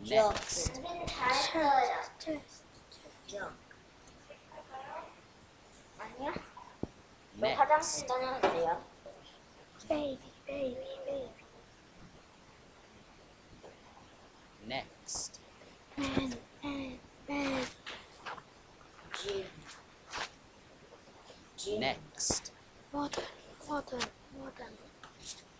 Next. junk. 아니야? 너 Next. 화장실 다녀왔대요. baby. Next. Man. G. G. Next. Modern.